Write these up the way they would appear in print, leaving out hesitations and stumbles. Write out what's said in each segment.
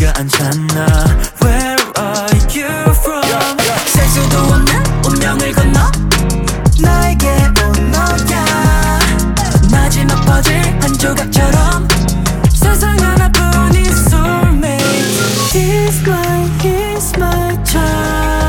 보이지가 않잖아. Where are you from? 셀 수도 없는 운명을 건너 나에게 온 너야. 마지막 퍼즐 한 조각처럼 세상 하나뿐인 soulmate. He's my child.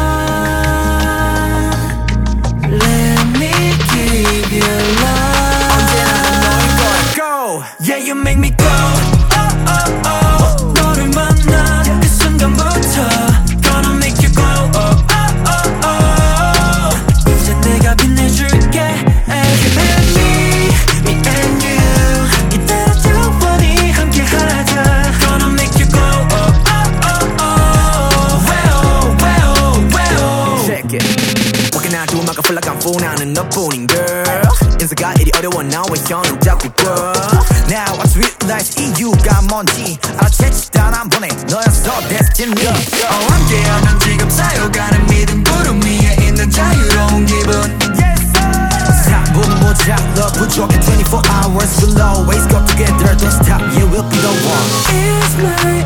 Let me give you love. 언제나 너인 걸 Go Yeah, you make me go. Oh, oh, oh. 너를 만난 그 순간부터 Gonna make you glow. Oh, oh, oh, oh. 이제 내가 빛내줄게. You and me and you. 이대로 영원히 함께하자. Gonna make you glow. Oh, oh, oh, oh. Well, well, well. Check it 밖에 나도 음악을 흘러간 나는 너뿐인 girl 인사가 이리 어려워 나와 형은 자꾸 girl Now I realize 이유가 뭔지 알아채지도 한 번에 너였어 destiny 함께하면 지금 쌓여가는 믿음 구름 위에 있는 자유로운 기분. Yes sir 3분 모자라 부족해 24 hours We'll always go together Don't stop you will be the one It's my